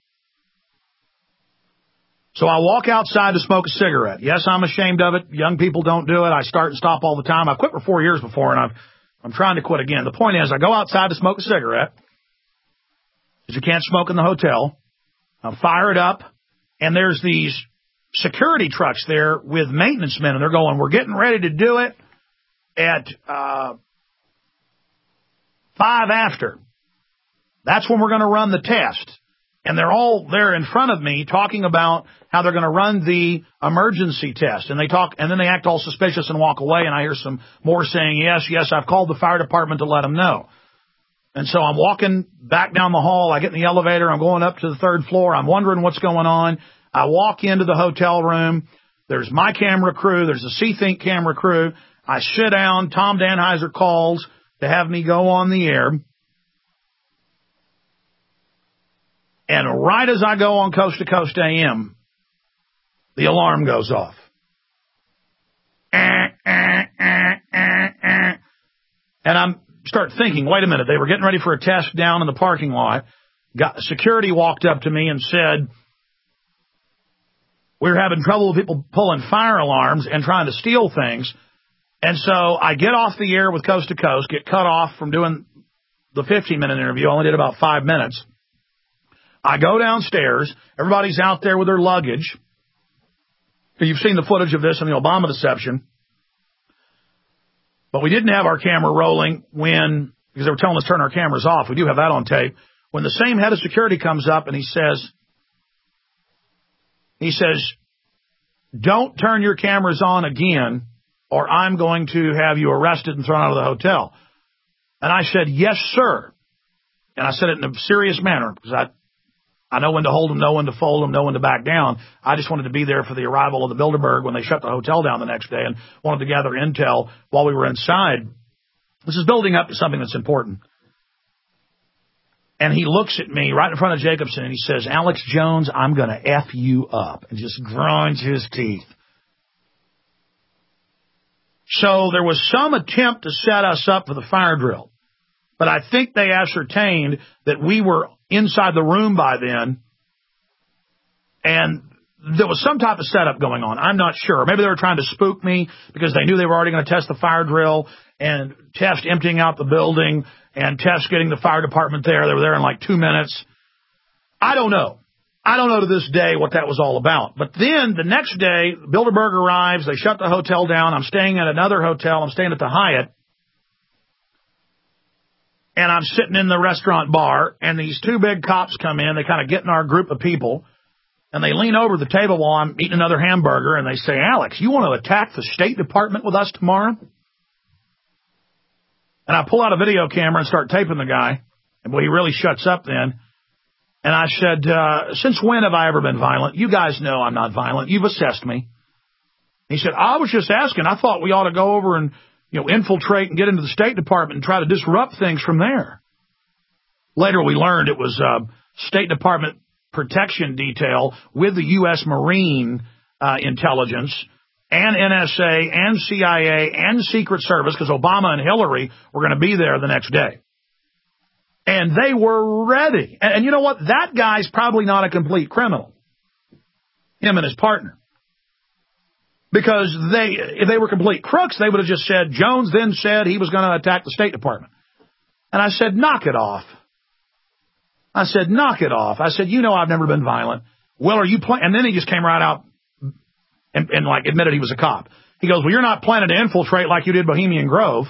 B: So I walk outside to smoke a cigarette. Yes, I'm ashamed of it. Young people don't do it. I start and stop all the time. I quit for four years before, and I've I'm trying to quit again. The point is, I go outside to smoke a cigarette, because you can't smoke in the hotel. I fire it up, and there's these security trucks there with maintenance men, and they're going, we're getting ready to do it at uh, five after. That's when we're going to run the test. And they're all there in front of me talking about how they're going to run the emergency test. And they talk, and then they act all suspicious and walk away. And I hear some more saying, yes, yes, I've called the fire department to let them know. And so I'm walking back down the hall. I get in the elevator. I'm going up to the third floor. I'm wondering what's going on. I walk into the hotel room. There's my camera crew. There's the C-Think camera crew. I sit down. Tom Danheiser calls to have me go on the air. And right as I go on Coast to Coast A M, the alarm goes off. And I'm start thinking, wait a minute, they were getting ready for a test down in the parking lot. Got, security walked up to me and said, we're having trouble with people pulling fire alarms and trying to steal things. And so I get off the air with Coast to Coast, get cut off from doing the fifteen-minute interview. I only did about five minutes. I go downstairs. Everybody's out there with their luggage. You've seen the footage of this in the Obama deception. But we didn't have our camera rolling when, because they were telling us to turn our cameras off. We do have that on tape. When the same head of security comes up and he says, he says, don't turn your cameras on again or I'm going to have you arrested and thrown out of the hotel. And I said, yes, sir. And I said it in a serious manner because I, I know when to hold them, know when to fold them, know when to back down. I just wanted to be there for the arrival of the Bilderberg when they shut the hotel down the next day and wanted to gather intel while we were inside. This is building up to something that's important. And he looks at me right in front of Jacobson and he says, Alex Jones, I'm going to F you up, and just grinds his teeth. So there was some attempt to set us up for the fire drill. But I think they ascertained that we were inside the room by then, and there was some type of setup going on. I'm not sure. Maybe they were trying to spook me because they knew they were already going to test the fire drill and test emptying out the building and test getting the fire department there. They were there in like two minutes. I don't know. I don't know to this day what that was all about. But then the next day, Bilderberg arrives. They shut the hotel down. I'm staying at another hotel. I'm staying at the Hyatt. And I'm sitting in the restaurant bar, and these two big cops come in. They kind of get in our group of people, and they lean over the table while I'm eating another hamburger, and they say, Alex, you want to attack the State Department with us tomorrow? And I pull out a video camera and start taping the guy. And boy, he really shuts up then. And I said, uh, since when have I ever been violent? You guys know I'm not violent. You've assessed me. He said, I was just asking. I thought we ought to go over and, you know, infiltrate and get into the State Department and try to disrupt things from there. Later we learned it was uh, State Department protection detail with the U S Marine uh, intelligence and N S A and C I A and Secret Service, because Obama and Hillary were going to be there the next day. And they were ready. And, and you know what? That guy's probably not a complete criminal, him and his partner. Because they, if they were complete crooks, they would have just said, Jones then said he was going to attack the State Department. And I said, knock it off. I said, knock it off. I said, you know I've never been violent. Well, are you playing? And then he just came right out and, and like admitted he was a cop. He goes, well, you're not planning to infiltrate like you did Bohemian Grove.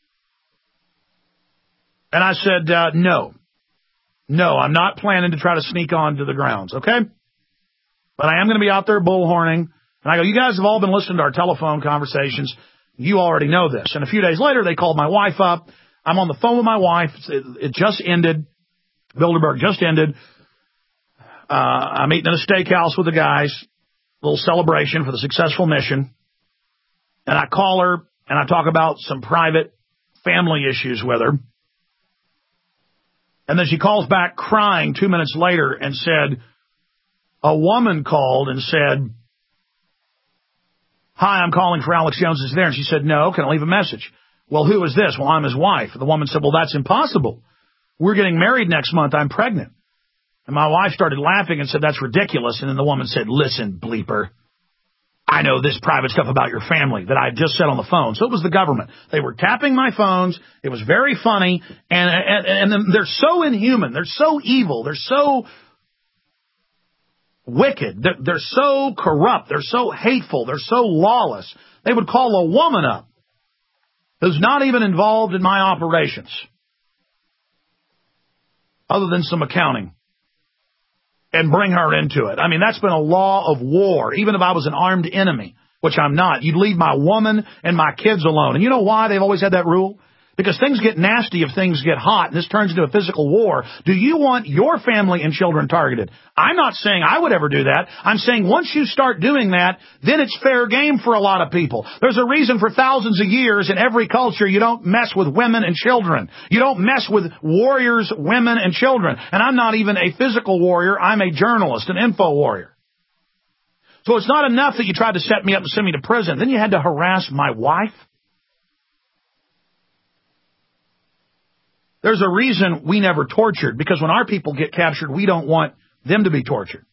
B: And I said, uh, no. No, I'm not planning to try to sneak onto the grounds, okay? But I am going to be out there bullhorning. And I go, you guys have all been listening to our telephone conversations. You already know this. And a few days later, they called my wife up. I'm on the phone with my wife. It, it just ended. Bilderberg just ended. Uh, I'm eating at a steakhouse with the guys. A little celebration for the successful mission. And I call her, and I talk about some private family issues with her. And then she calls back crying two minutes later and said, a woman called and said, hi, I'm calling for Alex Jones. Is there? And she said, no, can I leave a message? Well, who is this? Well, I'm his wife. The woman said, well, that's impossible. We're getting married next month. I'm pregnant. And my wife started laughing and said, that's ridiculous. And then the woman said, listen, bleeper, I know this private stuff about your family that I just said on the phone. So it was the government. They were tapping my phones. It was very funny. And, and, and they're so inhuman. They're so evil. They're so wicked. They're, they're so corrupt. They're so hateful. They're so lawless. They would call a woman up who's not even involved in my operations, other than some accounting, and bring her into it. I mean, that's been a law of war. Even if I was an armed enemy, which I'm not, you'd leave my woman and my kids alone. And you know why they've always had that rule? Because things get nasty if things get hot, and this turns into a physical war. Do you want your family and children targeted? I'm not saying I would ever do that. I'm saying once you start doing that, then it's fair game for a lot of people. There's a reason for thousands of years in every culture you don't mess with women and children. You don't mess with warriors, women, and children. And I'm not even a physical warrior. I'm a journalist, an info warrior. So it's not enough that you tried to set me up and send me to prison. Then you had to harass my wife. There's a reason we never tortured, because when our people get captured, we don't want them to be tortured.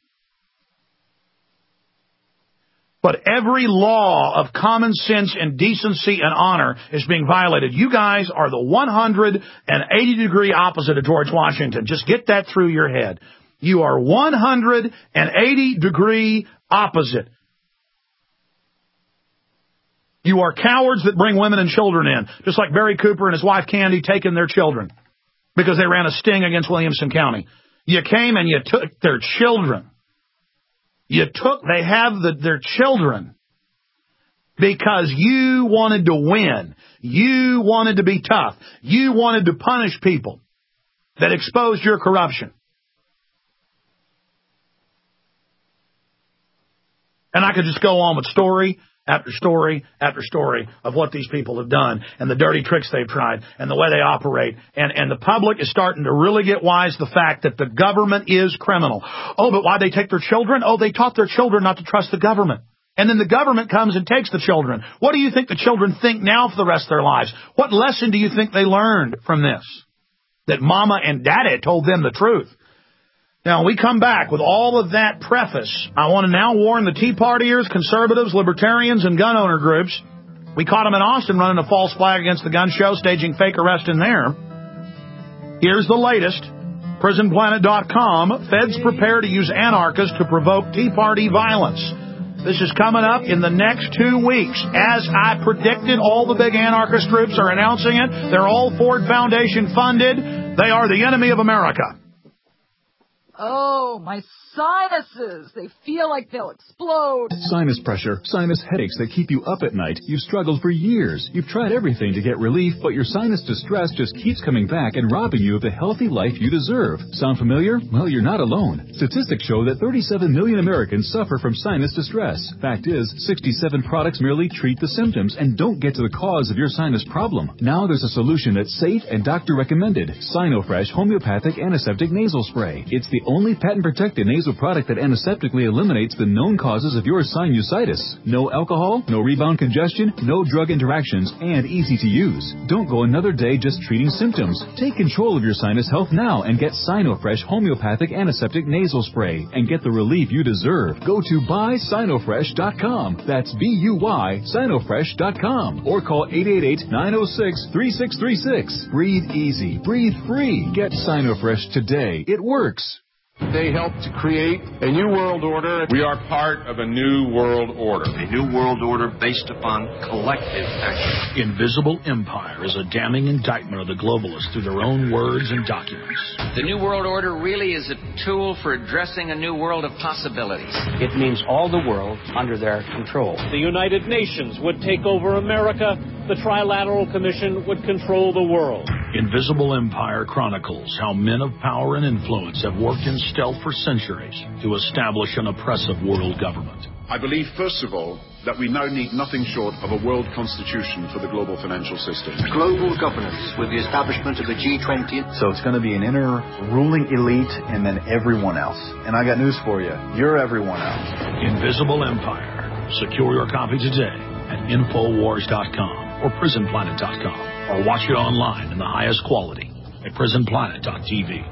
B: But every law of common sense and decency and honor is being violated. You guys are the one hundred eighty degree opposite of George Washington. Just get that through your head. You are one hundred eighty degree opposite. You are cowards that bring women and children in, just like Barry Cooper and his wife Candy taking their children because they ran a sting against Williamson County. You came and you took their children. You took, they have the, their children because you wanted to win. You wanted to be tough. You wanted to punish people that exposed your corruption. And I could just go on with story after story after story of what these people have done and the dirty tricks they've tried and the way they operate. And, and the public is starting to really get wise to the fact that the government is criminal. Oh, but why'd they take their children? Oh, they taught their children not to trust the government. And then the government comes and takes the children. What do you think the children think now for the rest of their lives? What lesson do you think they learned from this? That mama and daddy told them the truth. Now, we come back with all of that preface. I want to now warn the Tea Partiers, conservatives, libertarians, and gun owner groups. We caught them in Austin running a false flag against the gun show, staging fake arrest in there. Here's the latest. prison planet dot com. Feds prepare to use anarchists to provoke Tea Party violence. This is coming up in the next two weeks. As I predicted, all the big anarchist groups are announcing it. They're all Ford Foundation funded. They are the enemy of America.
C: Oh, my sinuses. They feel like they'll explode.
R: Sinus pressure, sinus headaches that keep you up at night. You've struggled for years. You've tried everything to get relief, but your sinus distress just keeps coming back and robbing you of the healthy life you deserve. Sound familiar? Well, you're not alone. Statistics show that thirty-seven million Americans suffer from sinus distress. Fact is, sixty-seven products merely treat the symptoms and don't get to the cause of your sinus problem. Now there's a solution that's safe and doctor recommended. Sinofresh Homeopathic Antiseptic Nasal Spray. It's the only patent-protected nasal product that antiseptically eliminates the known causes of your sinusitis. No alcohol, no rebound congestion, no drug interactions, and easy to use. Don't go another day just treating symptoms. Take control of your sinus health now and get Sinofresh Homeopathic Antiseptic Nasal Spray and get the relief you deserve. Go to buy sinofresh dot com. That's B U Y sinofresh dot com. Or call eight eight eight, nine oh six, three six three six. Breathe easy. Breathe free. Get Sinofresh today. It works.
I: They helped to create a new world order. We are part of a new world order.
J: A new world order based upon collective action.
T: Invisible Empire is a damning indictment of the globalists through their own words and documents.
K: The new world order really is a tool for addressing a new world of possibilities.
L: It means all the world under their control.
M: The United Nations would take over America. The Trilateral Commission would control the world.
T: Invisible Empire chronicles how men of power and influence have worked in stealth for centuries to establish an oppressive world government.
N: I believe, first of all, that we now need nothing short of a world constitution for the global financial system.
E: Global governance with the establishment of the G twenty.
O: So it's going to be an inner ruling elite and then everyone else. And I got news for you. You're everyone else.
T: Invisible Empire. Secure your copy today at infowars dot com or prison planet dot com. Or watch it online in the highest quality at prison planet dot t v.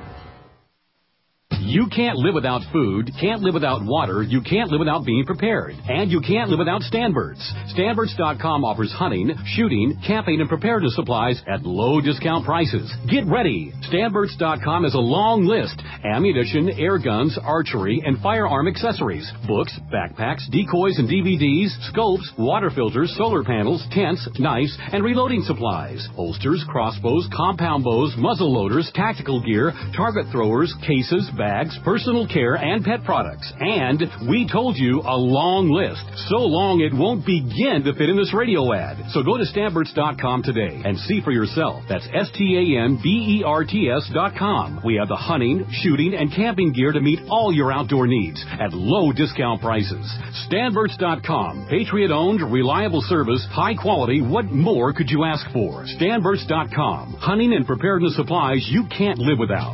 F: You can't live without food, can't live without water, you can't live without being prepared, and you can't live without Stanbirds. Stanbirds dot com offers hunting, shooting, camping, and preparedness supplies at low discount prices. Get ready. Stanbirds dot com has a long list: ammunition, air guns, archery, and firearm accessories, books, backpacks, decoys and D V Ds, scopes, water filters, solar panels, tents, knives, and reloading supplies, holsters, crossbows, compound bows, muzzle loaders, tactical gear, target throwers, cases, bags, personal care, and pet products. And we told you a long list. So long it won't begin to fit in this radio ad. So go to Stanbirds dot com today and see for yourself. That's S T A N B E R T S dot com. We have the hunting, shooting, and camping gear to meet all your outdoor needs at low discount prices. Stanbirds dot com. Patriot-owned, reliable service, high quality. What more could you ask for? Stanbirds dot com. Hunting and preparedness supplies you can't live without.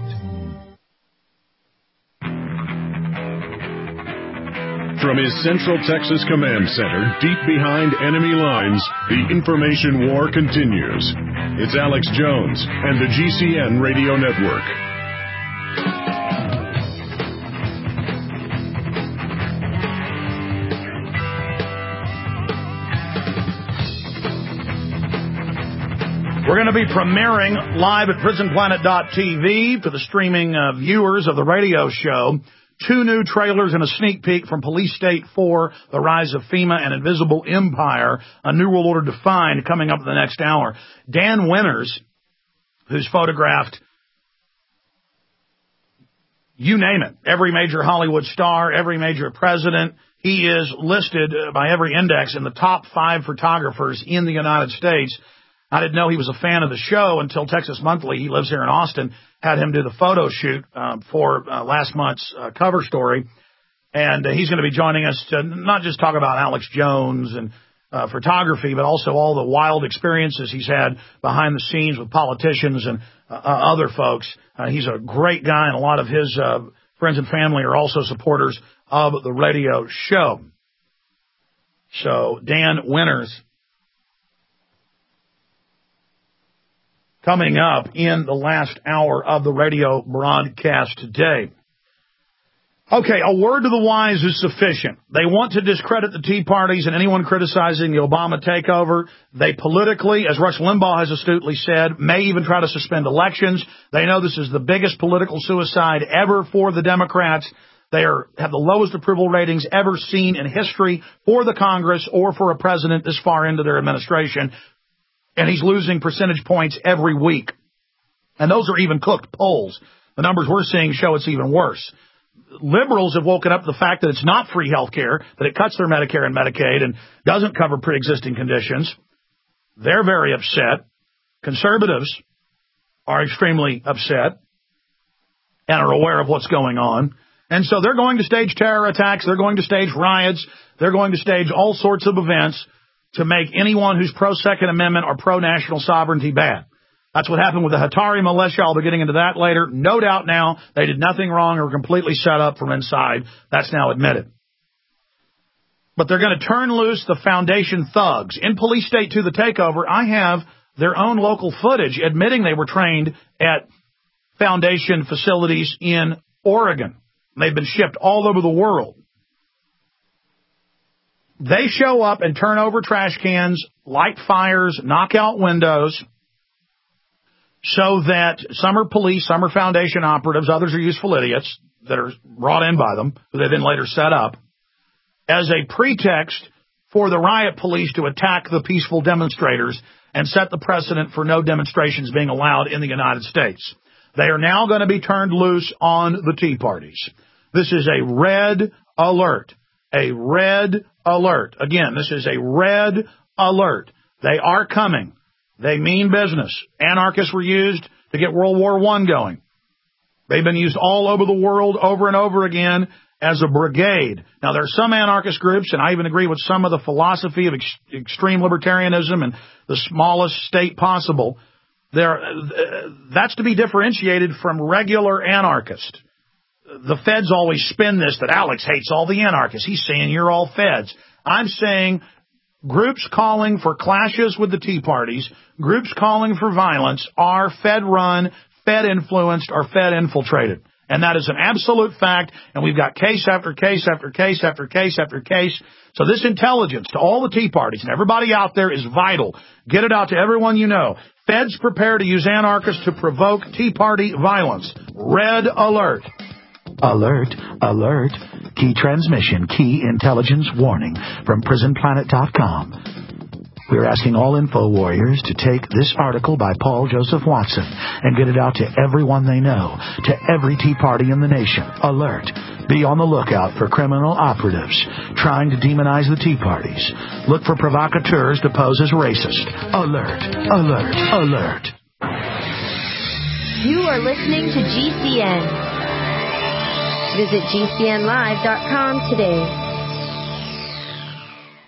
A: From his Central Texas Command Center, deep behind enemy lines, the information war continues. It's Alex Jones and the G C N Radio Network.
B: We're going to be premiering live at prison planet dot t v for the streaming uh, viewers of the radio show. Two new trailers and a sneak peek from Police State four, The Rise of FEMA and Invisible Empire, A New World Order Defined, coming up in the next hour. Dan Winters, who's photographed, you name it, every major Hollywood star, every major president. He is listed by every index in the top five photographers in the United States. I didn't know he was a fan of the show until Texas Monthly, he lives here in Austin, had him do the photo shoot uh, for uh, last month's uh, cover story. And uh, he's going to be joining us to not just talk about Alex Jones and uh, photography, but also all the wild experiences he's had behind the scenes with politicians and uh, other folks. Uh, he's a great guy, and a lot of his uh, friends and family are also supporters of the radio show. So Dan Winters, coming up in the last hour of the radio broadcast today. Okay, a word to the wise is sufficient. They want to discredit the Tea Parties and anyone criticizing the Obama takeover. They politically, as Rush Limbaugh has astutely said, may even try to suspend elections. They know this is the biggest political suicide ever for the Democrats. They are, have the lowest approval ratings ever seen in history for the Congress or for a president this far into their administration. And he's losing percentage points every week. And those are even cooked polls. The numbers we're seeing show it's even worse. Liberals have woken up to the fact that it's not free health care, that it cuts their Medicare and Medicaid and doesn't cover pre-existing conditions. They're very upset. Conservatives are extremely upset and are aware of what's going on. And so they're going to stage terror attacks. They're going to stage riots. They're going to stage all sorts of events to make anyone who's pro-Second Amendment or pro-national sovereignty bad. That's what happened with the Hatari militia. I'll be getting into that later. No doubt now they did nothing wrong or were completely set up from inside. That's now admitted. But they're going to turn loose the Foundation thugs. In Police State two, the takeover, I have their own local footage admitting they were trained at Foundation facilities in Oregon. They've been shipped all over the world. They show up and turn over trash cans, light fires, knock out windows, so that some are police, some are Foundation operatives, others are useful idiots that are brought in by them, who they then later set up, as a pretext for the riot police to attack the peaceful demonstrators and set the precedent for no demonstrations being allowed in the United States. They are now going to be turned loose on the Tea Parties. This is a red alert. A red alert. Again, this is a red alert. They are coming. They mean business. Anarchists were used to get World War One going. They've been used all over the world over and over again as a brigade. Now, there are some anarchist groups, and I even agree with some of the philosophy of ex- extreme libertarianism and the smallest state possible. There, uh, that's to be differentiated from regular anarchists. The feds always spin this that Alex hates all the anarchists. He's saying you're all feds. I'm saying groups calling for clashes with the Tea Parties, groups calling for violence are Fed-run, Fed-influenced, or Fed-infiltrated. And that is an absolute fact, and we've got case after case after case after case after case. So this intelligence to all the Tea Parties and everybody out there is vital. Get it out to everyone you know. Feds prepare to use anarchists to provoke Tea Party violence. Red alert.
T: Alert, alert, key transmission, key intelligence warning from prison planet dot com. We're asking all info warriors to take this article by Paul Joseph Watson and get it out to everyone they know, to every Tea Party in the nation. Alert, be on the lookout for criminal operatives trying to demonize the Tea Parties. Look for provocateurs to pose as racist. Alert, alert, alert.
G: You are listening to G C N. Visit G C N live dot com today.